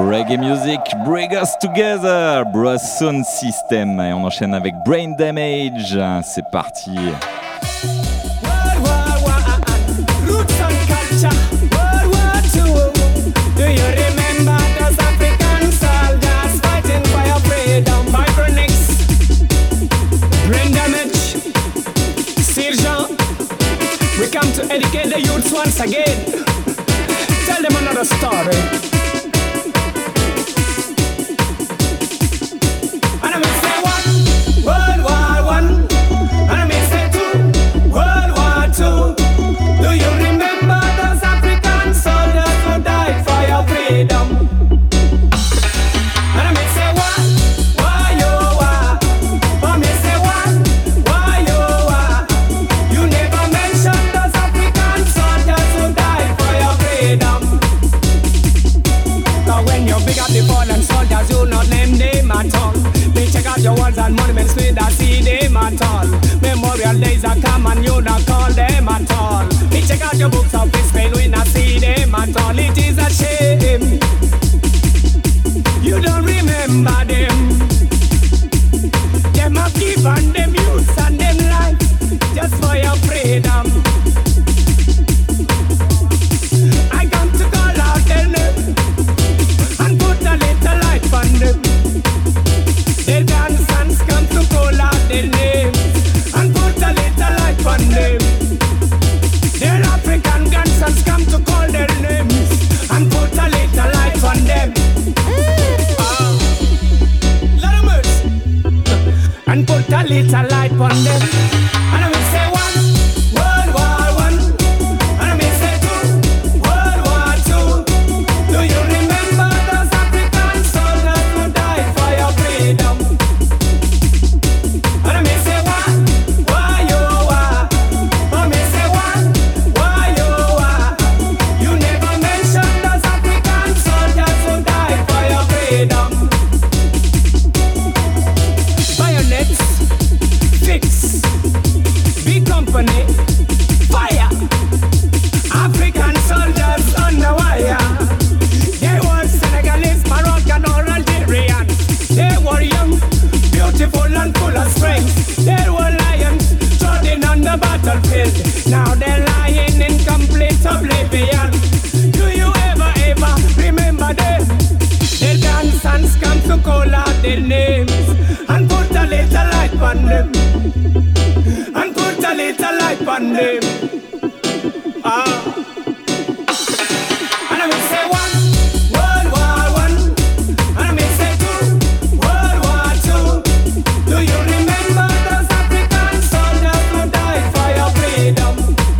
Reggae Music, Bring Us Together, Bros Sound System. Et on enchaîne avec Brain Damage. C'est parti. World War One, roots and culture. World War Two. Do you remember those African soldiers fighting for your freedom? Micronix, Brain Damage, Sergeant. We come to educate the youths once again. Tell them another story. World War One, and I may say two. World War Two. Do you remember those African soldiers who died for your freedom? And I may say one, why you are? I may say one, why you are? You never mentioned those African soldiers who died for your freedom. Now when you pick up the fallen soldiers, you not name them at all. Check out your walls and monuments with a see them at all. Memorial days are come and you not call them at all. Me check out your books of history, we not see them at all. It is a shame you don't remember them. Them have given them youth and them life just for your freedom. I come to call out their name and put a little light on them. Their grandsons come to call out their names and put a little light on them. Their African grandsons come to call their names and put a little light on them. Let them mercy and put a little light on them. And I will say one, World War One, and I will say two, World War Two. Do you remember those African soldiers who died for your freedom? And I may say one, why you are? I may say one, why you are? You never mentioned those African soldiers who died for your freedom. Bayonets, fix, big company, fire. African soldiers on the wire. They were Senegalese, Moroccan or Algerian. They were young, beautiful and full of strength. They were lions trotting on the battlefield. Now they're lying in complete oblivion. Do you ever remember them? Their grandsons come to call out their names and put a little light on them. And put a little light on them. And I will say one, World War One, and I may say two, World War Two. Do you remember those African soldiers who died for your freedom?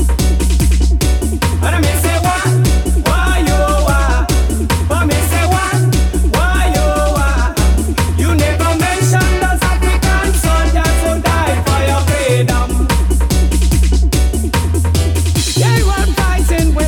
And I may say one, why you are? I may say one, why you are? You never mentioned those African soldiers who died for your freedom. They were fighting with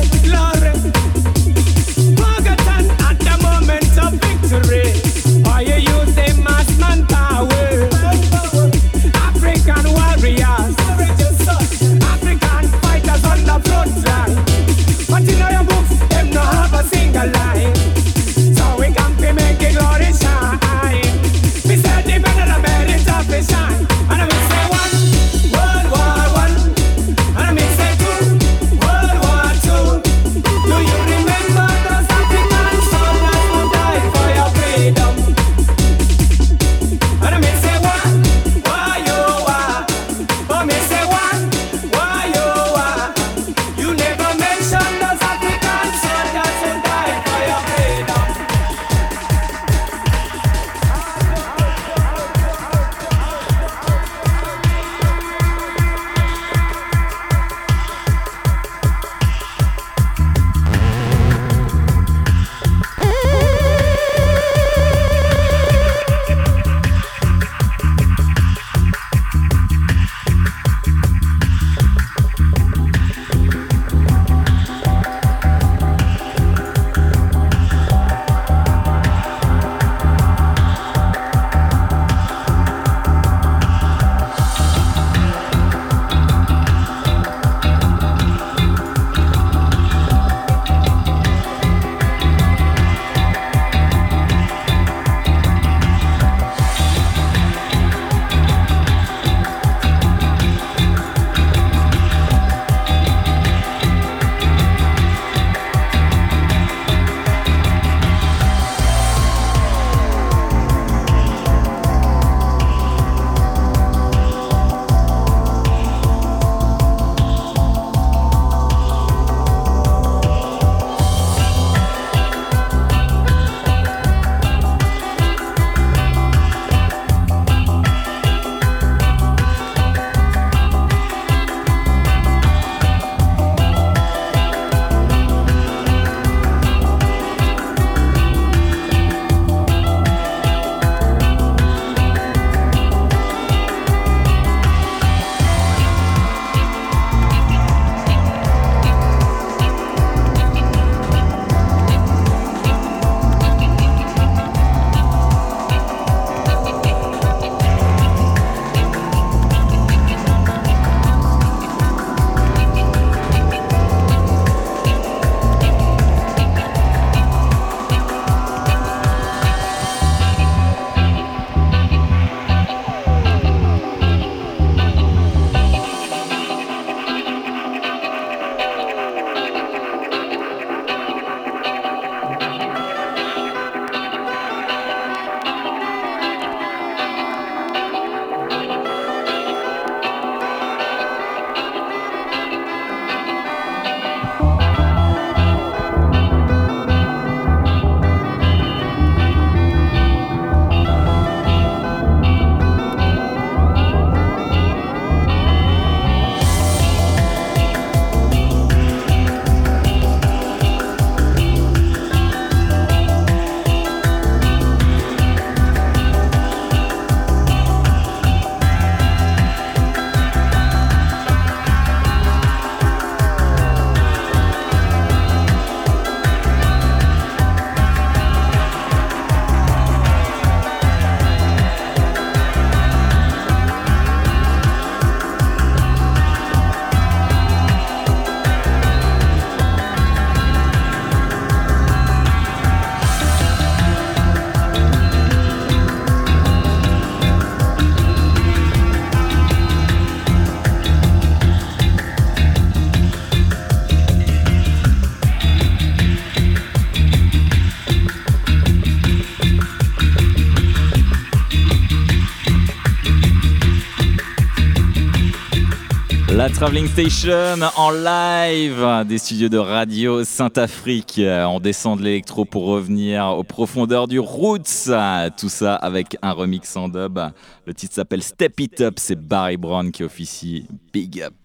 La Traveling Station en live des studios de Radio Saint-Afrique. On descend de l'électro pour revenir aux profondeurs du Roots. Tout ça avec un remix en dub. Le titre s'appelle Step It Up. C'est Barry Brown qui officie. Big up.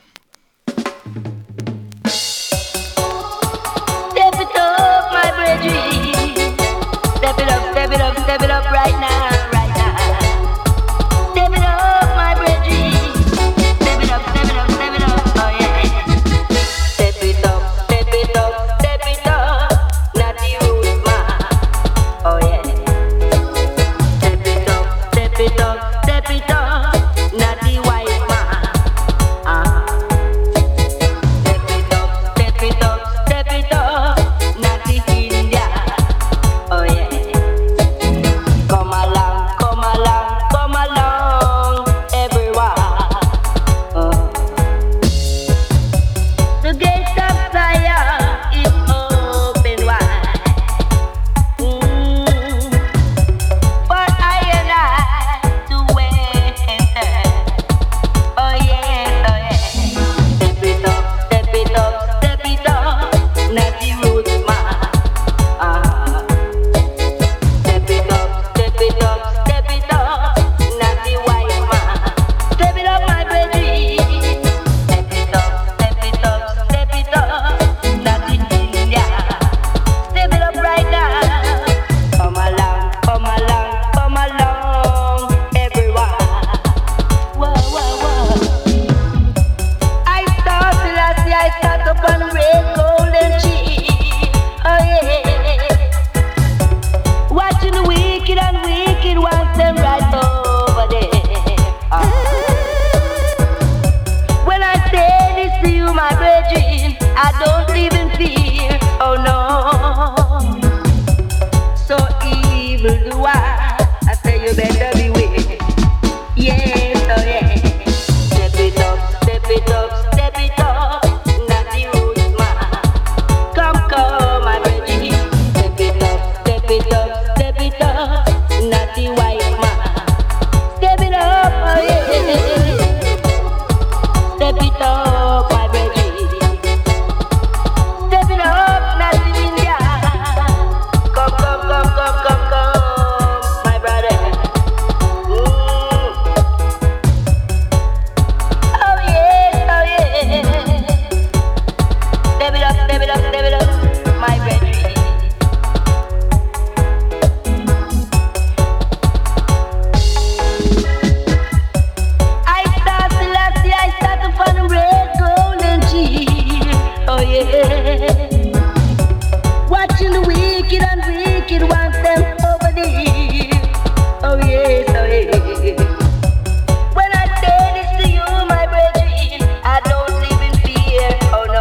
Step it up, my brethren. Step it up, step it up, step it up right now, right now. Step it up, my brethren. Step it up, step it up, step it up, oh yeah. Step it up, step it up, step it up. Not the roots, man, oh yeah. Step it up, step it up, step it up. Not the white man, Step it up, step it up, step it up. Not the India, oh yeah. Come along, come along, come along, everyone. The gate of Zion is open wide. For I and I to enter. Oh yeah, oh yeah. Step it up, step it up, step it up. Not the roots, man. Step it up, step it up, step it up. Not the white man. Step it up, my baby. Step it up, step it up, step it up. Not the India. Step it up right now. Come along, come along, come along, everyone. Whoa, whoa, whoa. I start upon a red golden tree. Oh yeah. Watching the wicked and wicked ones them right over there. When I say this to you, my brethren, I don't even fear. Oh no. So evil do I say you better beware. Yes, oh yeah. Step it up, step it up, step it up. Not the roots, man. Come, come, my brethren. Step it up, step it up, step it up. Not the white man. Step it up, oh yeah. Step it up, my brethren. Step it up, not the India. Come, come, come, come, come, come, my brother. Oh yeah, oh yeah. Step it up, step it up, step it up, my brethren. I start upon a red golden tree. Oh yeah. Watching the wicked and wicked ones them over there. Oh yes, oh yeah. When I say this to you, my brethren, I don't even fear. Oh no.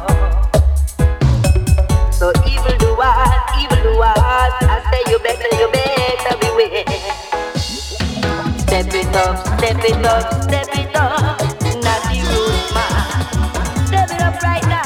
So evil do I, I say you better beware. Step it up, step it up, step it up. Not the roots, man. Step it up right now.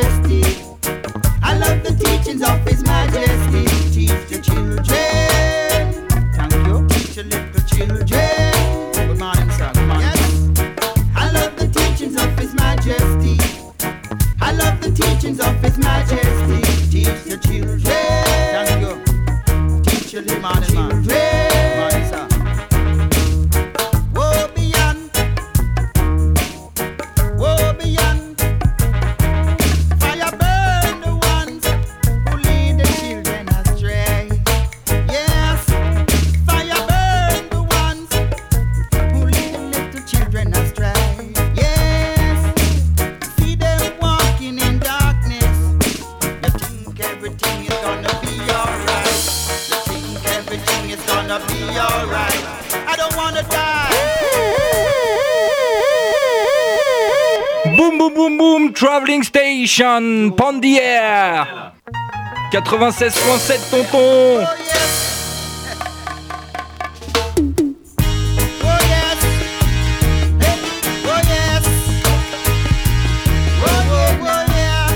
Majesty. I love the teachings of His Majesty. Teach the children. Thank you. Teach the little children. Good morning, sir. Good morning. Yes. I love the teachings of His Majesty. I love the teachings of His Majesty. Teach the children. Thank you. Teach the little children. Good morning, sir. Woe beyond. Woe beyond. Fire burn the ones who lead the children astray. Yes. Fire burn the ones who lead the little children astray. Yes. See them walking in darkness. You think everything is gonna be alright. You think everything is gonna be alright. I don't wanna die. Boum boum boum boum, Traveling Station, Pandière 96.7 tonton. Oh yes. Oh yes. Hey. Oh yes. Oh oh oh yeah.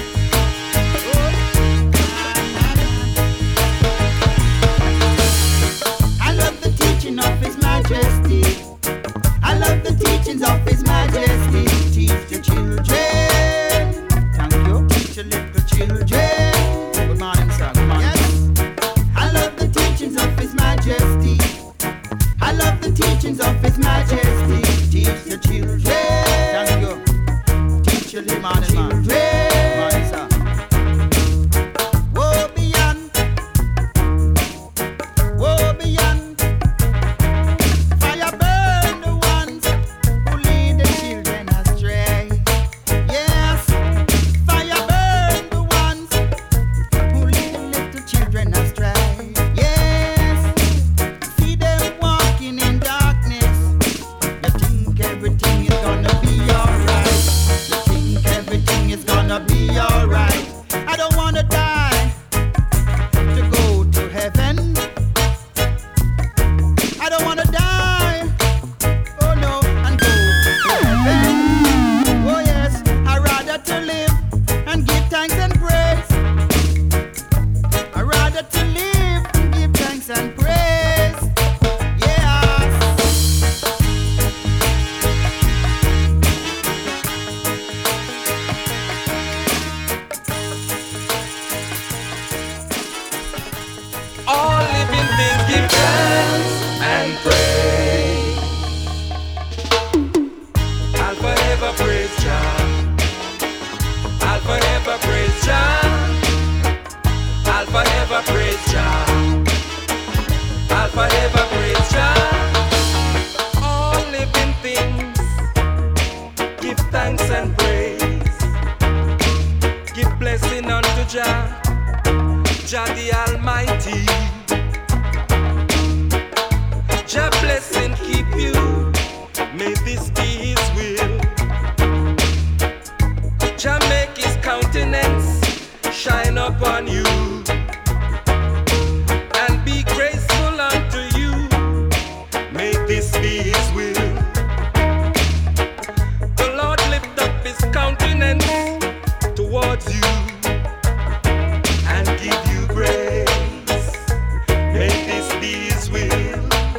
I love the teaching of His Majesty. I love the teachings of His Majesty. Teach the children. Thank you. Teach the little children. Good morning, sir. Good morning. Yes. I love the teachings of His Majesty. I love the teachings of His Majesty. Teach the children. Thank you. Teach the little children. Good morning, sir. Woe beyond. Woe beyond. Fire burn the ones who lead the children astray. Yes. Fire burn the ones who lead the little children astray. Yes. See them walking in darkness. You think everything is gonna be alright. You think everything is gonna be alright. I don't wanna die to go to heaven. I don't wanna die, oh no, and go to heaven. Oh yes, I'd rather to live and give thanks and praise. I'd rather to live and give thanks and praise. Yes. All living things give thanks and praise. I'll forever praise Jah. I'll forever praise Jah. I'll forever praise Jah. I'll forever praise Jah. All living things give thanks and praise. Give blessing unto Jah, Jah the Almighty. Jah blessing keep you. May this be His will. Jah make His countenance shine upon you and be graceful unto you. May this be His will. The Lord lift up His countenance towards you and give you grace. May this be His will.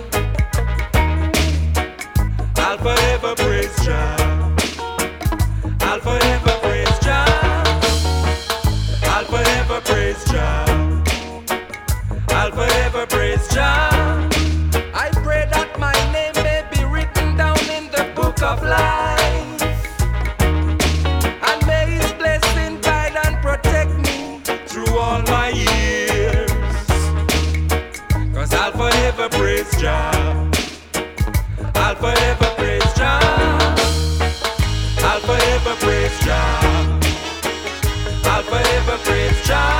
I'll forever praise Jah. I'll forever praise Jah. I'll forever praise Jah. I'll forever praise Jah. I pray that my name may be written down in the book of life, and may His blessing guide and protect me through all my years. 'Cause I'll forever praise Jah. I'll forever praise Jah. I'll forever praise Jah. I'll forever praise Jah.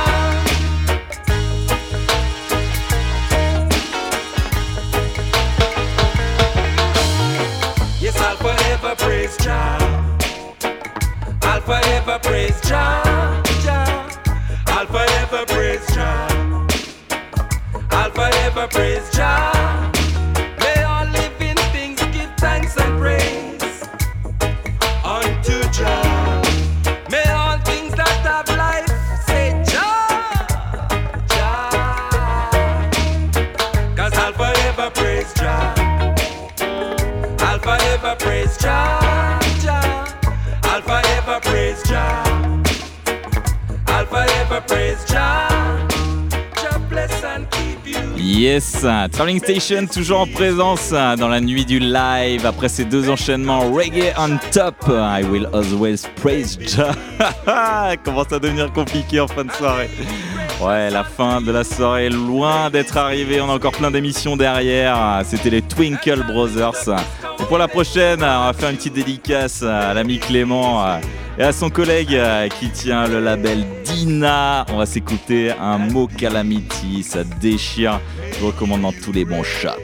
Yes, I'll forever praise Jah. I'll forever praise Jah. Jah. I'll forever praise Jah. I'll forever praise Jah. May all living things give thanks. praise Jah, Jah. I'll forever praise Jah. I'll forever praise Jah. Jah bless and keep you. Yes, Traveling Station toujours en présence dans la nuit du live après ces deux enchaînements reggae on top. I will always praise Jah. Commence à devenir compliqué en fin de soirée. Ouais, la fin de la soirée est loin d'être arrivée. On a encore plein d'émissions derrière. C'était les Twinkle Brothers. Et pour la prochaine, on va faire une petite dédicace à l'ami Clément et à son collègue qui tient le label Dina. On va s'écouter un mot Calamity, ça déchire. Je vous recommande dans tous les bons shops.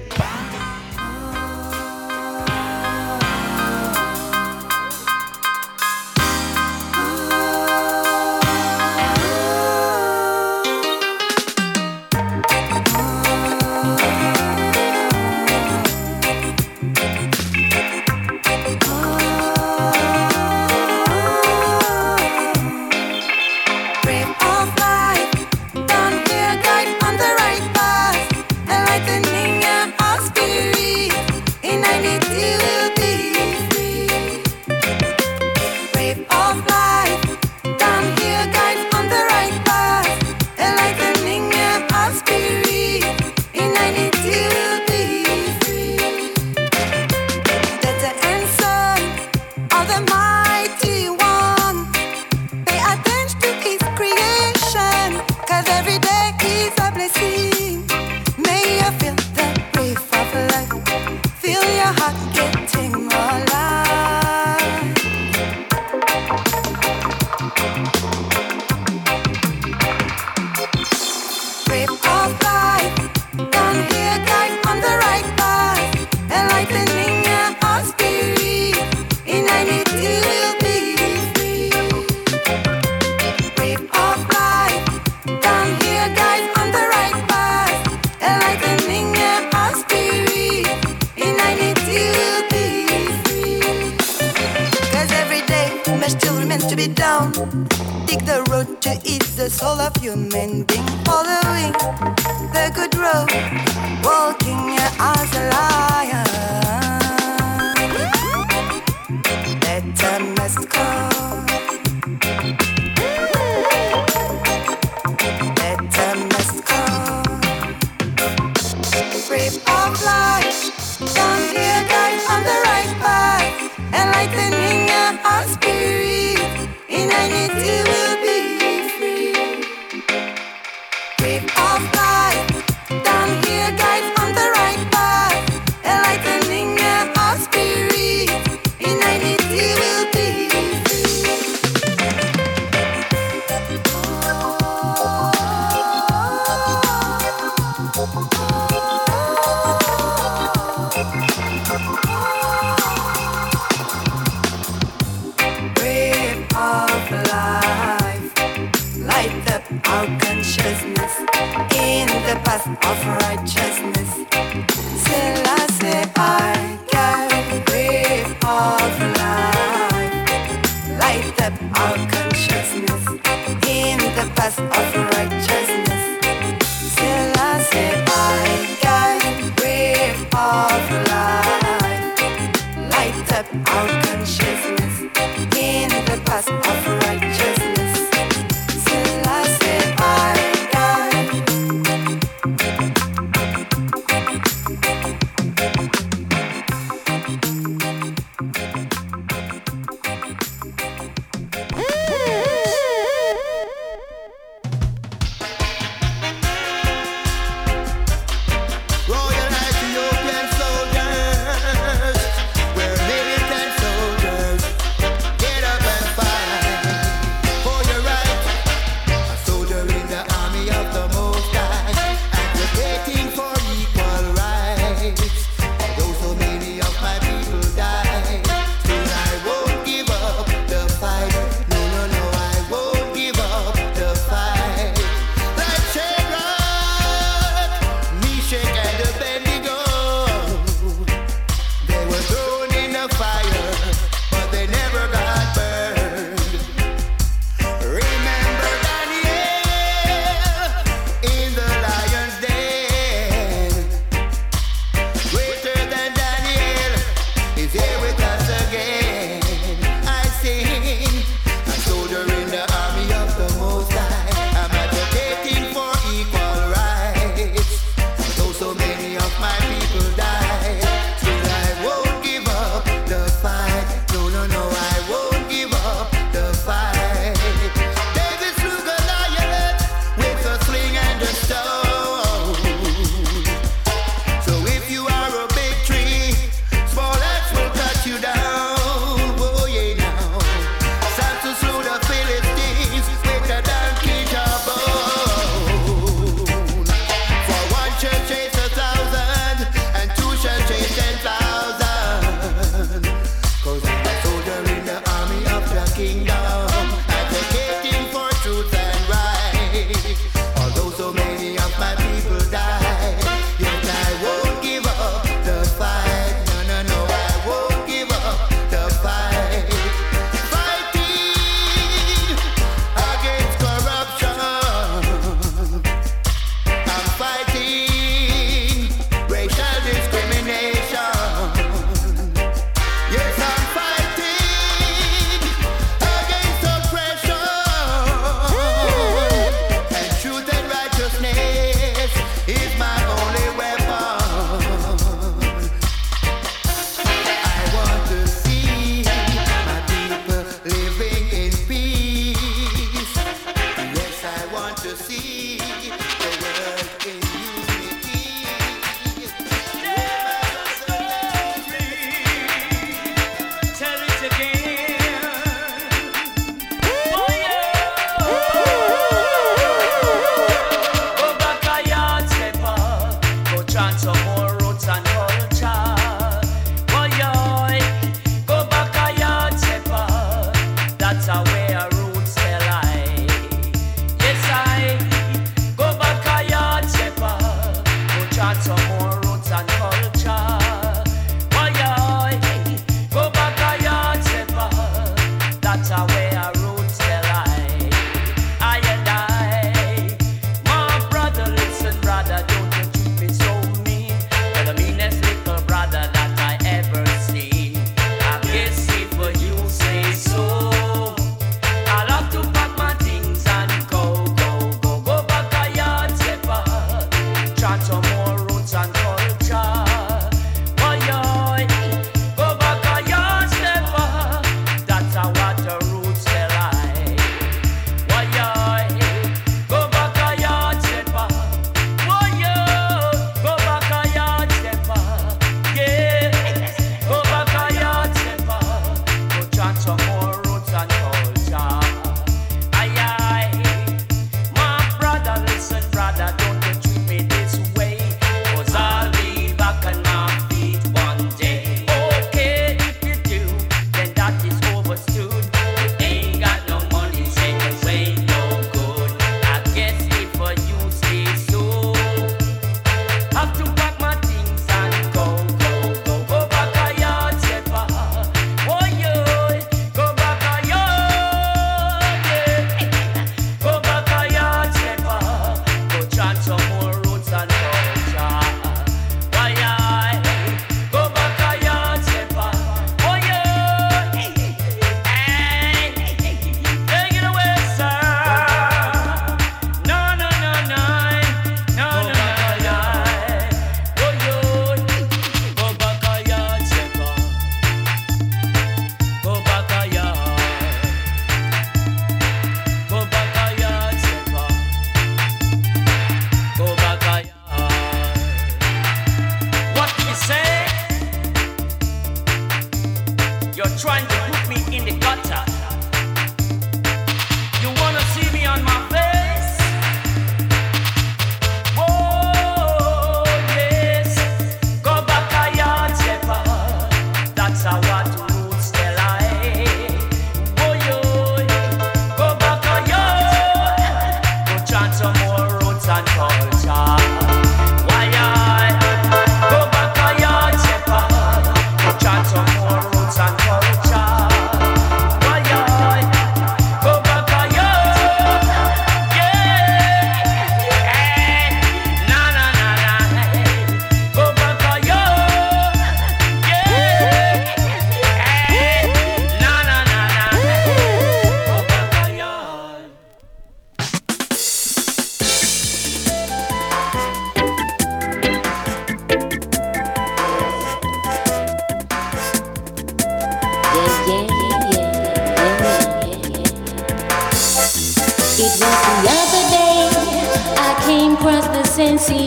came across the sensei.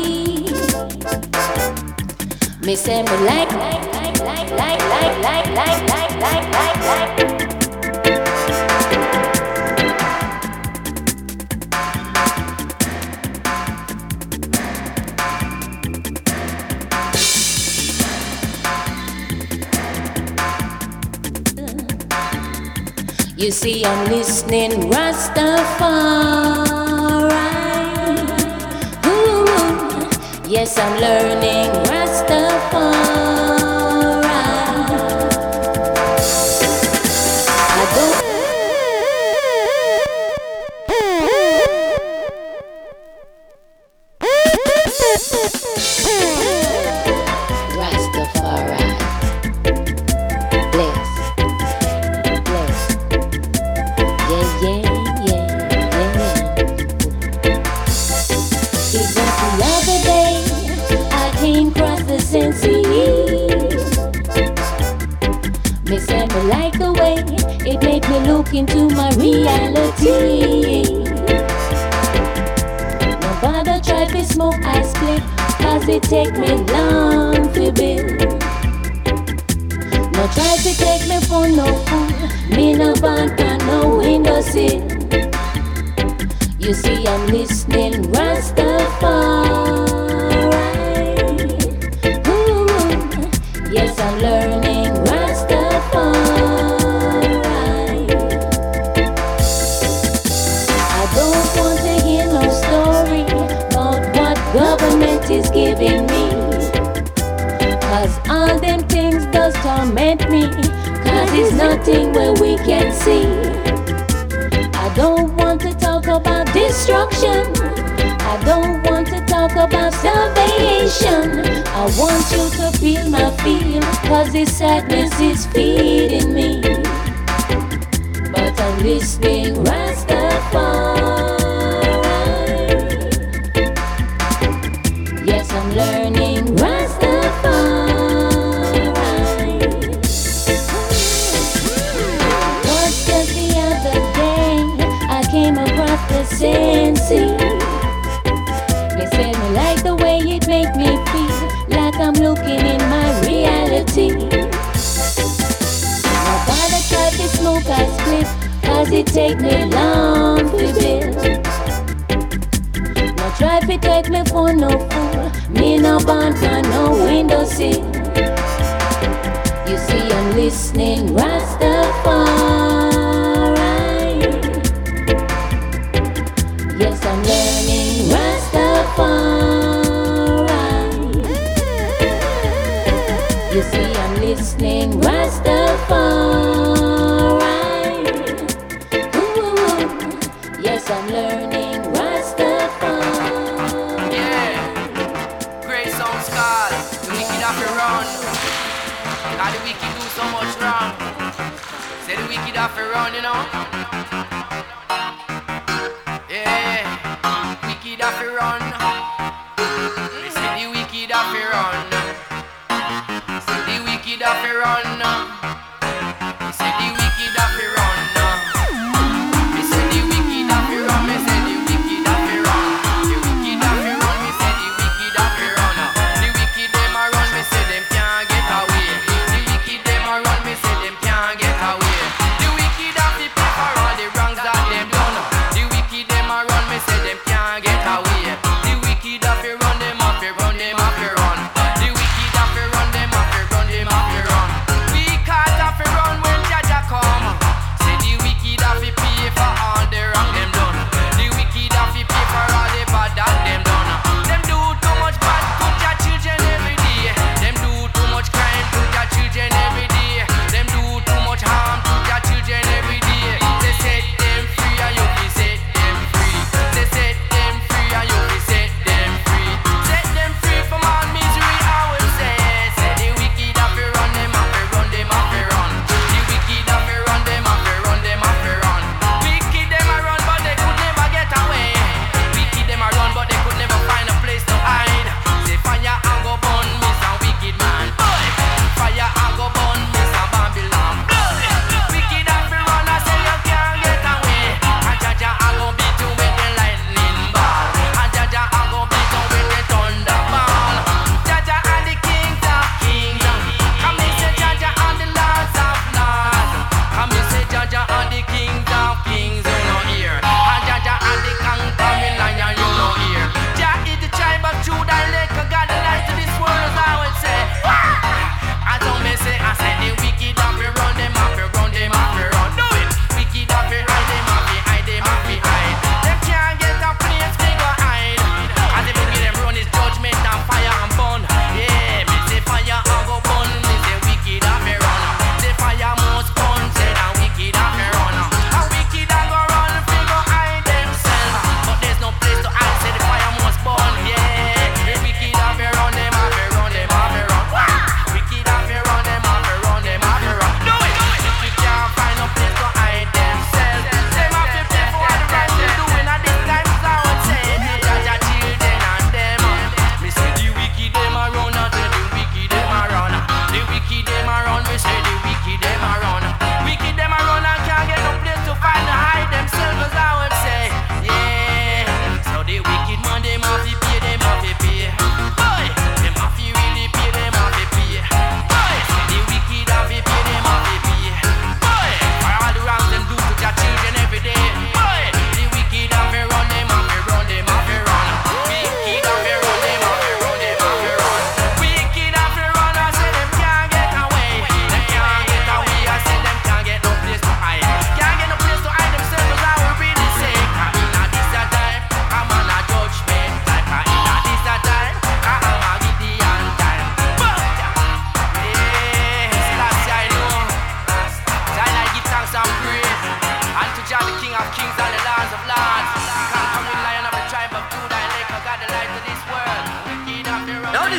Me say me like. You see, I'm listening, Rastafari. Ooh, yes, I'm learning Rastafari. I don't. Rastafari. Bless. Yeah. It was the other day I came across the sensei. Me said me like the way it made me look into my reality. No bother try to smoke ice split, cause it take me long to build. No try to take me for no fool, me no bank and no window sill. You see, I'm listening, Rastafari. Ooh, yes, I'm learning Rastafari. I don't want to hear no story about what government is giving me, cause all them things does torment me, cause it's nothing where we can see. I don't want to talk about destruction, I don't want to talk about salvation. I want you to feel my feel, cause this sadness is feeding me. But I'm listening, Rastafari. Yes, I'm learning Rastafari. Was just the other day I came across the sensei. They said me like the way it make me feel like I'm looking in my reality. No bother try to smoke ice split, cause it take me long to build. No try to take me for no fool, me no bond for no window sill. You see, I'm listening, Rastafari. Yes, I'm learning Rastafari. You see, I'm listening, Rastafari. Ooh, yes, I'm learning Rastafari. Yeah, great songs called The Wicked Have to Run. Cause the wicked do so much wrong. Say the wicked have to run, you know. Yeah, wicked have to run. They say the wicked have to run. Say the wicked have to run. They say the wicked have to run. They say the wicked have to run. They say the wicked have to run. The wicked have to run. Me say the wicked have to run. The wicked them a run. Me say them can't get away. The wicked them a run. Me say them can't get away. The wicked have to pay for all the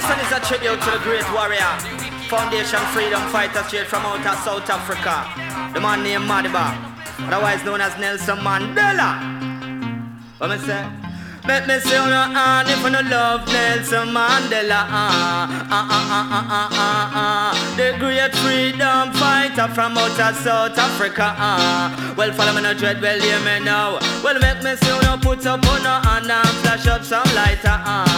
This one is a tribute to the great warrior, foundation freedom fighter straight from out of South Africa, the man named Madiba, otherwise known as Nelson Mandela. What me say? Make me say on your hand if you no love Nelson Mandela. The great freedom fighter from out of South Africa. Well, follow me no dread, well, hear me now. Well, make me say on your put up on your hand and flash up some lighter.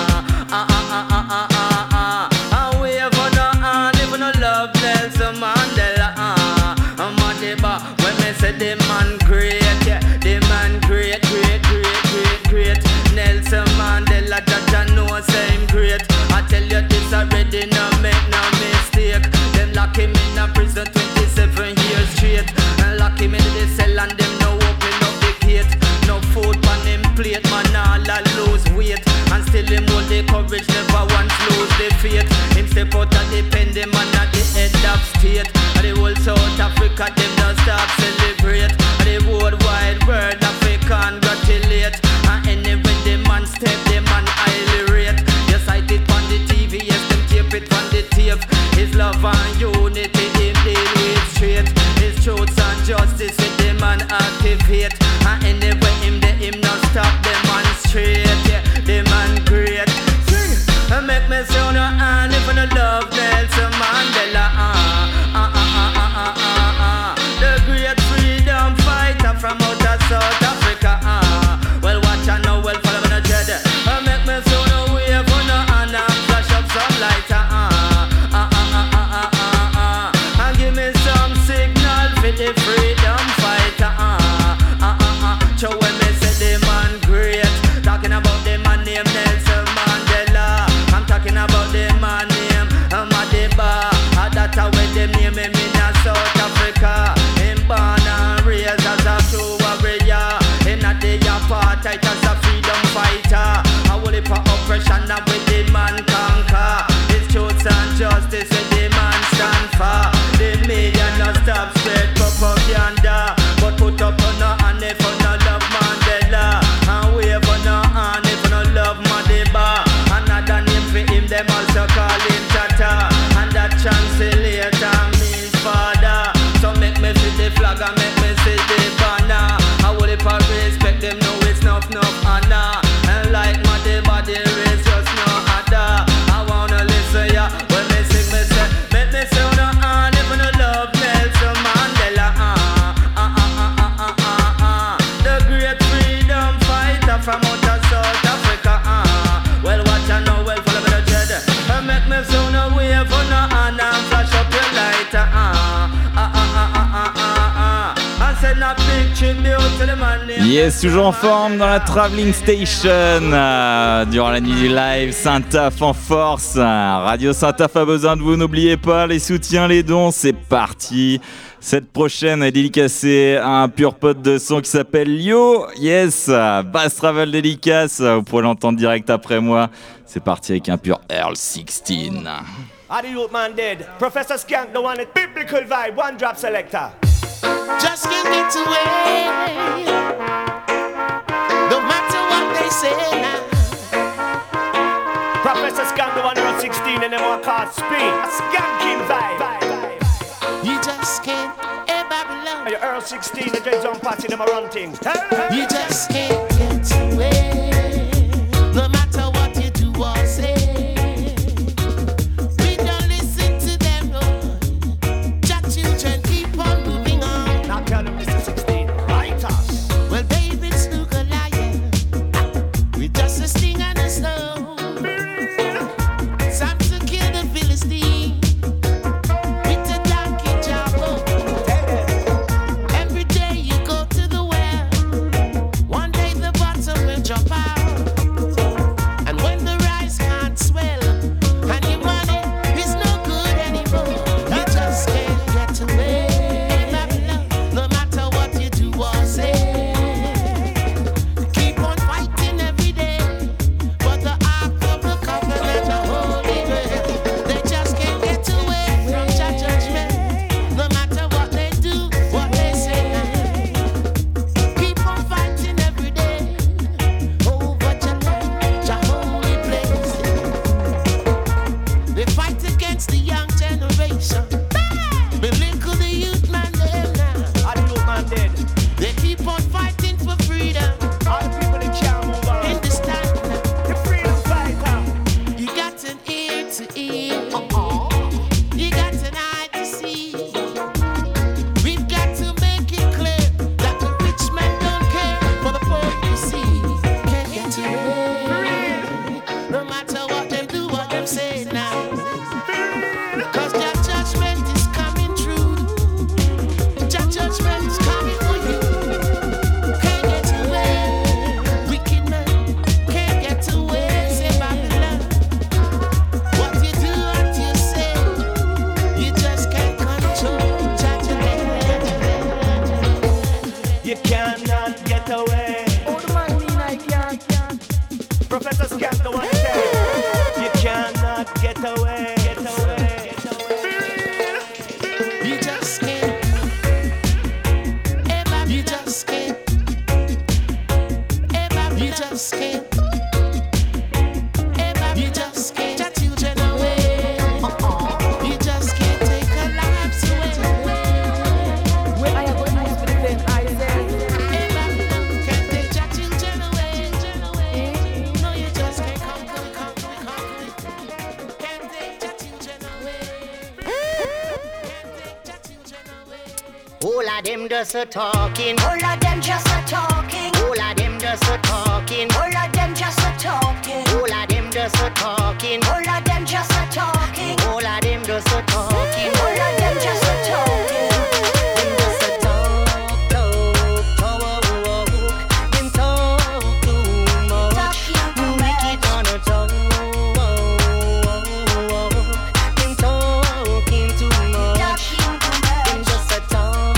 And wave on your hand if you no love Nelson Mandela. Madiba, when me say the man great, yeah, the man great, great, great, great, great. Nelson Mandela, Jaja know same great. I tell you this already, no make no mistake. Them lock him in a prison 27 years straight, and lock him in the cell and them no open up the gate. No food on him plate, man all a lose weight, and still him hold the courage, never once lose the faith. Him step out of the pen, the man at the head of state. And the whole South Africa, them don't stop celebrate. And the whole wide world, Africa congratulate. And anyway the man step, the man highly rate. You sight it on the TV, yes, them tape it on the tape. His love and unity, him deal with straight. His truth and justice, with the man activate. And anyway him not stop, the man straight. Yeah, the man great. Sing, and make me say on your hand if you no love Nelson Mandela. The great freedom fighter from out of South Africa. Well, watch and now, well, follow me no dread. Make me so no wave on no hand and flash up some lighter. And give me some signal for the freedom fighter. So when me say the man great, talking about the man named Nelson Mandela. I'm talking about the man named Madiba. That's how them name him in South Africa. Him born and raised as a true warrior. Him not the apartheid as a freedom fighter. I will for oppression and with the man conquer. His truth and justice with the man stand for. The media no stop spread propaganda, but put up on no hand if you no love Mandela, and wave on no hand if you no love Madiba. Another name for him, them also call him Tata, and that translator means father. So make me see the flag and make me see the banner. I will if I respect them, no it's enough honor. And like Madiba, there is just no other. I wanna listen ya when me sing, me say, make me say on the hand if you no love Nelson Mandela. The great freedom fighter from out of South Africa. Well, watch and know, well, follow me the dread. Make me say no wave on the hand and flash up your lighter. I send a big tribute to the man named Yes, toujours en forme dans la Traveling Station. Durant la nuit du live, Saint-Taf en force. Radio Saint-Taf a besoin de vous, n'oubliez pas les soutiens, les dons, c'est parti. Cette prochaine est dédicacée à un pur pote de son qui s'appelle Lio. Yes, Bass Travel dédicace, vous pourrez l'entendre direct après moi. C'est parti avec un pur Earl 16. How the youth man dead? Professor Skank, the one with biblical vibe, one drop selector. Just can't get away, no matter what they say now. Professor Skank, the one with 16 and them one called Speed. A skanking vibe. You just can't, hey Babylon. Your Earl 16, the J Zone party, them a run things. You just can't get away, no matter what you do or say. We don't listen to them, no. Jack children keep on moving on. Now tell them this is 16, right us. Well, baby, it's no Goliath. We just a sting and a snow. Time to kill the Philistine. Every day you go to the well. One day the bottom just can't. You just can't take children away. You just can't take our lives away. Where are you going to for the thing I said? Can't take your children away. No, you just can't conquer. Can't take your children away. Can't take your children away. All of them just a talking. All of them just a talking. All of them just a talking. All of them just a talking. All of them just a talking. All of them just a talking. All of them just a talking. All of them just a talking. Them just a talk. Them talk too much. Wicked on a talk. Them talking too much. Them just a talk.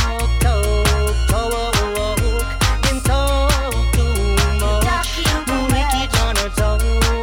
Them talk too much. Wicked on a talk.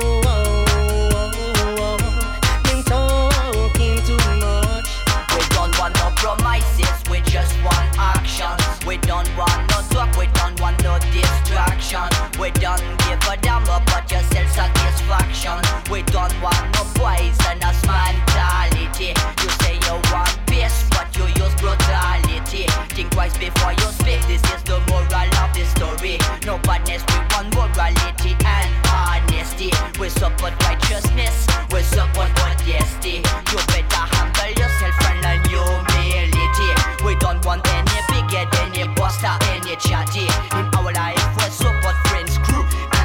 Them talking too much. We don't want no promises, we just want action. We don't want no talk, we don't want no distraction. We don't give a damn about your self-satisfaction. We don't want no poisonous mentality. You say you want peace, but you use brutality. Think twice before you speak, this is the moral of the story. No badness, we want morality and honesty. We support righteousness, we support honesty. You better humble yourself and learn humility. We don't want any bigot, any buster, any chatty. In our life we support friends, crew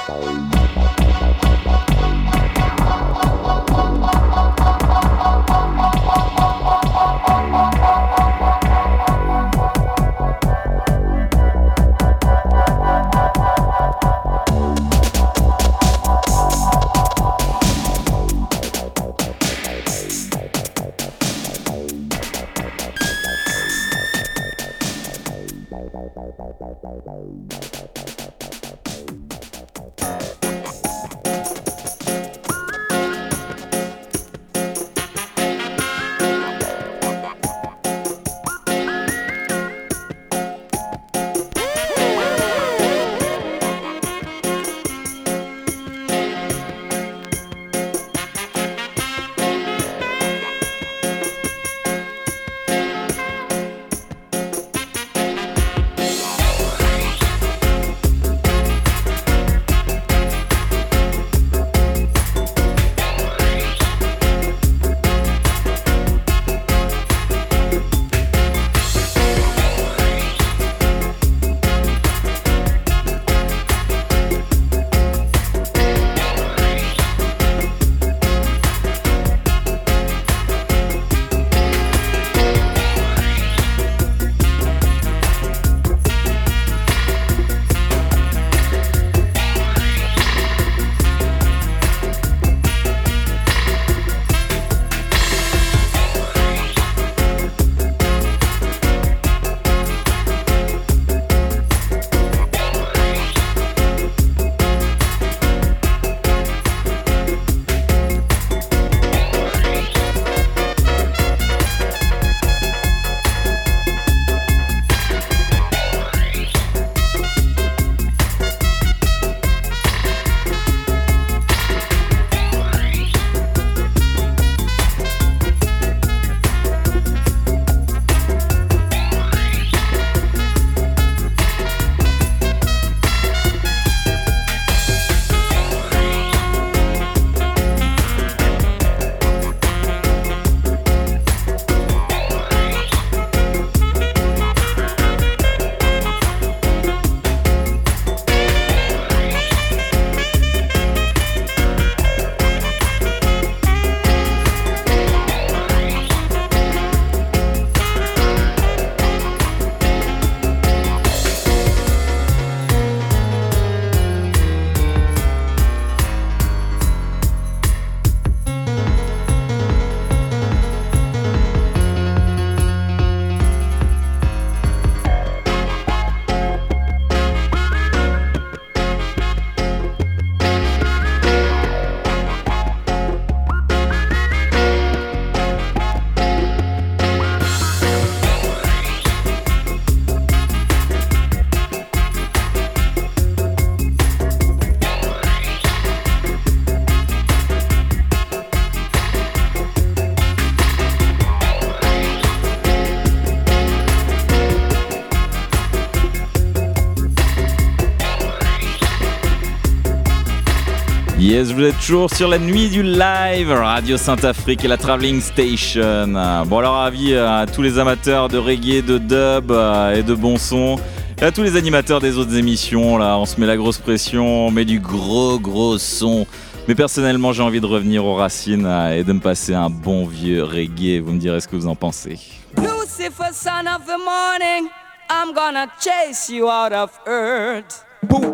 Yes, vous êtes toujours sur la nuit du live, Radio Saint-Afrique et la Traveling Station. Bon alors avis à tous les amateurs de reggae, de dub et de bon son. Et à tous les animateurs des autres émissions, là, on se met la grosse pression, on met du gros son. Mais personnellement, j'ai envie de revenir aux racines et de me passer un bon vieux reggae. Vous me direz ce que vous en pensez. Lucifer, son of the morning, I'm gonna chase you out of earth. Boom.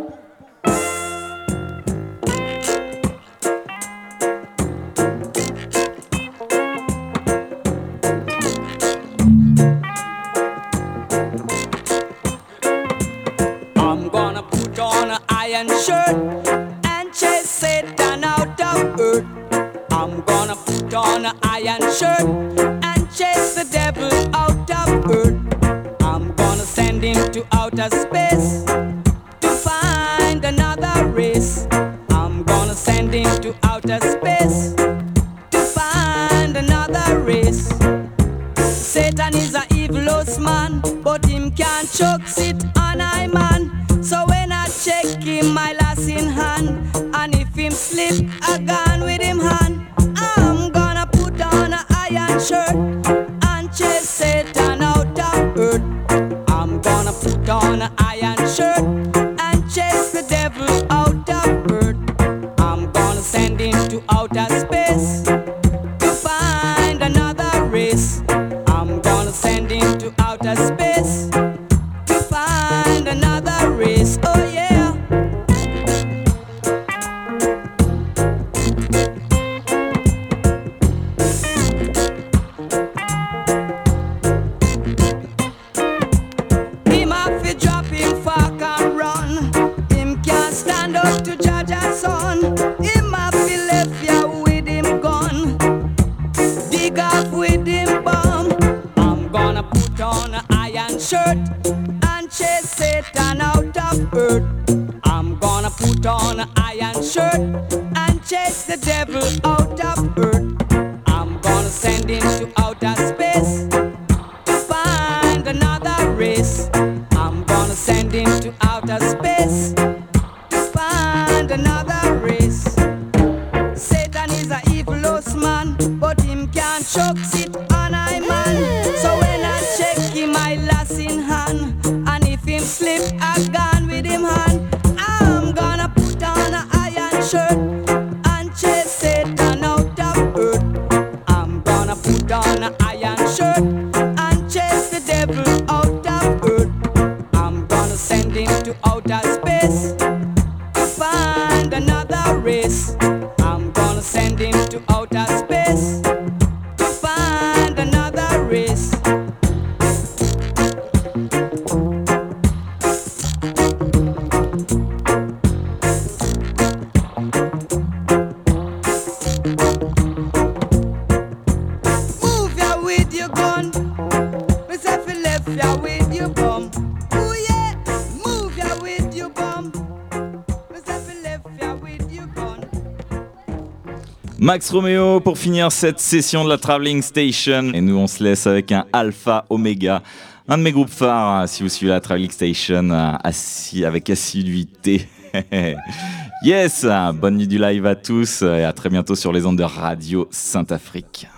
I'm gonna put on an iron shirt and chase Satan out of earth. I'm gonna put on an iron shirt and chase the devil out of earth. I'm gonna send him to outer space to find another race. I'm gonna send him to outer space to find another race. Satan is a evilous man, but him can't choke sit on I man. So when I check him, my lass in hand, and if him slip, I gone with him hand. I'm gonna put on an iron shirt and chase Satan out of earth. I'm gonna put on an iron shirt and chase the devil out of earth. to Jaja's son. Him have to left ya with him gun. Dig up with him bomb. I'm gonna put on an iron shirt and chase Satan out of earth. I'm gonna put on an iron shirt and chase the devil out of earth. I'm gonna send him to outer space to find another race. I'm gonna send him to outer space to find another race. Satan is a evil man, but him can't choke sit on I man. So when I check him, I lass in hand, and if him slip, I gone with him hand. I'm gonna put on an iron shirt and chase Satan out of earth. I'm gonna put on an iron shirt and chase the devil out of earth. I'm gonna send him to outer space to find another race. I'm gonna send him to outer space to find another race. Move ya with your gun. Myself left ya with your bum. Ooh yeah, move ya with your bum. Myself left ya with your gun. Max Romeo pour finir cette session de la Traveling Station. Et nous, on se laisse avec un Alpha Omega, un de mes groupes phares, si vous suivez la Traveling Station avec assiduité. Yes, bonne nuit du live à tous et à très bientôt sur les ondes de Radio Saint-Afrique.